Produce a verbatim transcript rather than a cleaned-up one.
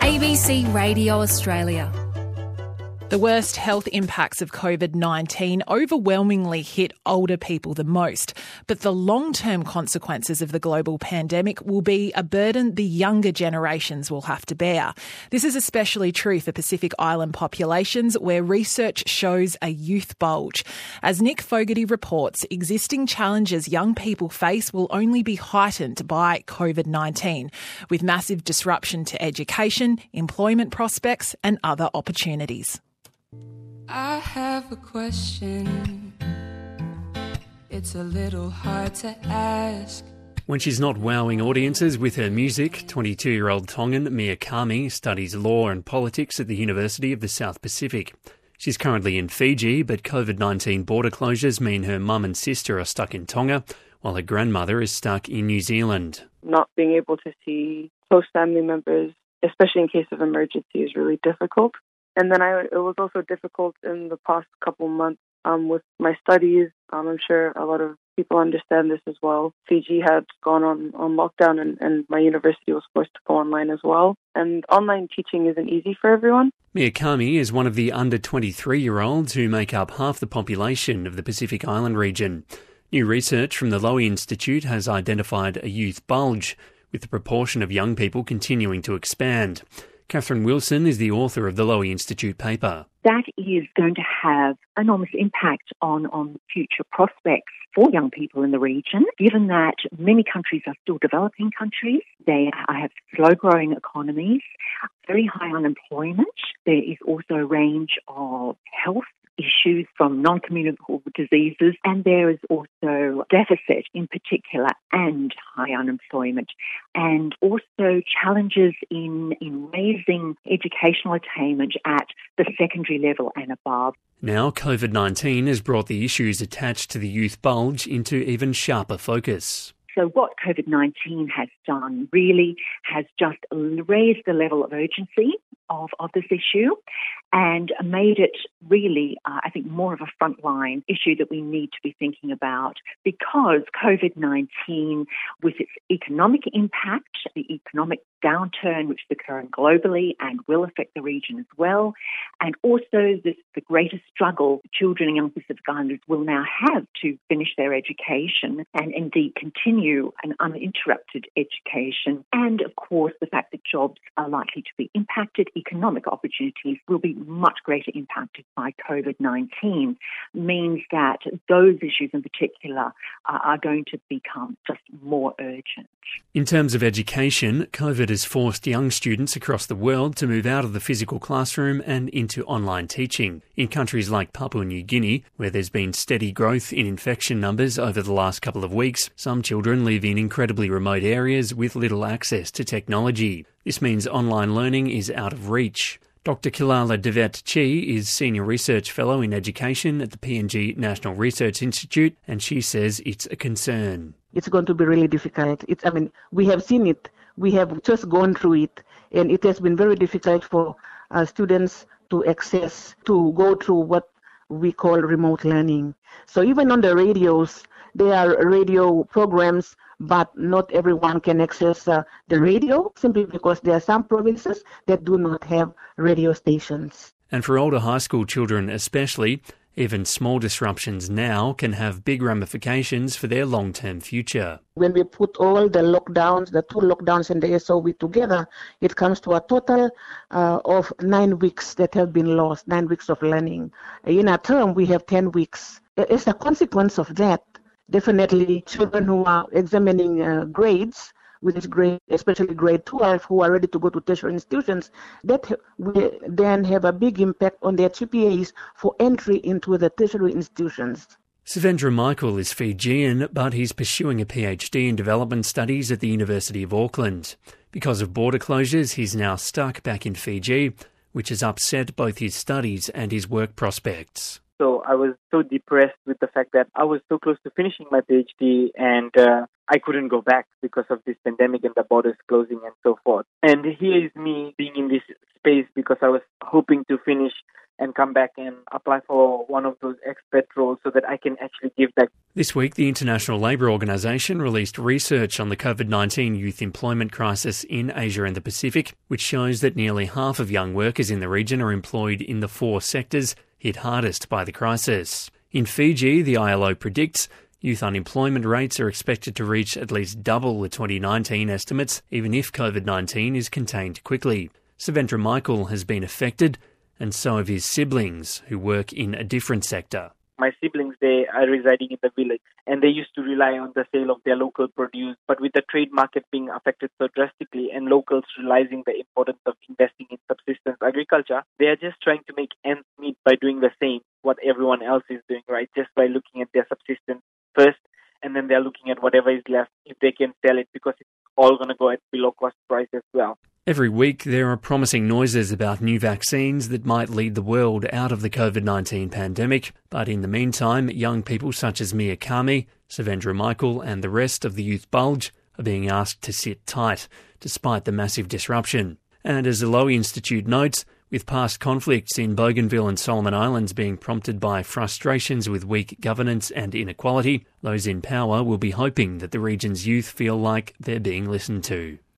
A B C Radio Australia. The worst health impacts of COVID nineteen overwhelmingly hit older people the most, but the long-term consequences of the global pandemic will be a burden the younger generations will have to bear. This is especially true for Pacific Island populations, where research shows a youth bulge. As Nick Fogarty reports, existing challenges young people face will only be heightened by COVID nineteen, with massive disruption to education, employment prospects and other opportunities. I have a question. It's a little hard to ask. When she's not wowing audiences with her music, twenty-two-year-old Tongan Mia Kami studies law and politics at the University of the South Pacific. She's currently in Fiji, but COVID nineteen border closures mean her mum and sister are stuck in Tonga, while her grandmother is stuck in New Zealand. Not being able to see close family members, especially in case of emergency, is really difficult. And then I, it was also difficult in the past couple months um, with my studies. Um, I'm sure a lot of people understand this as well. Fiji had gone on, on lockdown and, and my university was forced to go online as well. And online teaching isn't easy for everyone. Mia Kami is one of the under twenty-three-year-olds who make up half the population of the Pacific Island region. New research from the Lowy Institute has identified a youth bulge, with the proportion of young people continuing to expand. Catherine Wilson is the author of the Lowy Institute paper. That is going to have enormous impact on, on future prospects for young people in the region, given that many countries are still developing countries. They have slow-growing economies, very high unemployment. There is also a range of health issues from non-communicable diseases, and there is also deficit in particular and high unemployment, and also challenges in, in raising educational attainment at the secondary level and above. Now COVID nineteen has brought the issues attached to the youth bulge into even sharper focus. So what COVID nineteen has done really has just raised the level of urgency of, of this issue and made it really, uh, I think, more of a frontline issue that we need to be thinking about, because COVID nineteen, with its economic impact, the economic downturn which is occurring globally and will affect the region as well, and also this, the greatest struggle children and young Pacific Islanders will now have to finish their education and indeed continue an uninterrupted education. And of course, the fact that jobs are likely to be impacted, economic opportunities will be much greater impacted by COVID nineteen, means that those issues in particular are, are going to become just more urgent. In terms of education, COVID has forced young students across the world to move out of the physical classroom and into online teaching. In countries like Papua New Guinea, where there's been steady growth in infection numbers over the last couple of weeks, some children live in incredibly remote areas with little access to technology. This means online learning is out of reach. Doctor Kilala Devet Chi is Senior Research Fellow in Education at the P N G National Research Institute, and she says it's a concern. It's going to be really difficult. It's, I mean, we have seen it. We have just gone through it, and it has been very difficult for uh, students to access, to go through what we call remote learning. So even on the radios, there are radio programs, but not everyone can access uh, the radio, simply because there are some provinces that do not have radio stations. And for older high school children especially, even small disruptions now can have big ramifications for their long-term future. When we put all the lockdowns, the two lockdowns and the S O V together, it comes to a total uh, of nine weeks that have been lost, nine weeks of learning. In a term, we have ten weeks. As a consequence of that, definitely children who are examining uh, grades, with this grade, especially grade twelve, who are ready to go to tertiary institutions, that will then have a big impact on their G P As for entry into the tertiary institutions. Savendra Michael is Fijian, but he's pursuing a PhD in development studies at the University of Auckland. Because of border closures, he's now stuck back in Fiji, which has upset both his studies and his work prospects. So I was so depressed with the fact that I was so close to finishing my PhD and uh, I couldn't go back because of this pandemic and the borders closing and so forth. And here is me being in this space because I was hoping to finish and come back and apply for one of those expat roles so that I can actually give back This week, the International Labour Organization released research on the COVID nineteen youth employment crisis in Asia and the Pacific, which shows that nearly half of young workers in the region are employed in the four sectors hit hardest by the crisis. In Fiji, the I L O predicts youth unemployment rates are expected to reach at least double the twenty nineteen estimates, even if COVID nineteen is contained quickly. Savendra Michael has been affected, and so have his siblings, who work in a different sector. My siblings, they are residing in the village, and they used to rely on the sale of their local produce. But with the trade market being affected so drastically and locals realizing the importance of investing in subsistence agriculture, they are just trying to make ends meet by doing the same, what everyone else is doing, right? Just by looking at their subsistence first, and then they're looking at whatever is left, if they can sell it, because it's all going to go at below cost price as well. Every week, there are promising noises about new vaccines that might lead the world out of the COVID nineteen pandemic. But in the meantime, young people such as Mia Kami, Savendra Michael and the rest of the Youth Bulge are being asked to sit tight, despite the massive disruption. And as the Lowy Institute notes, with past conflicts in Bougainville and Solomon Islands being prompted by frustrations with weak governance and inequality, those in power will be hoping that the region's youth feel like they're being listened to.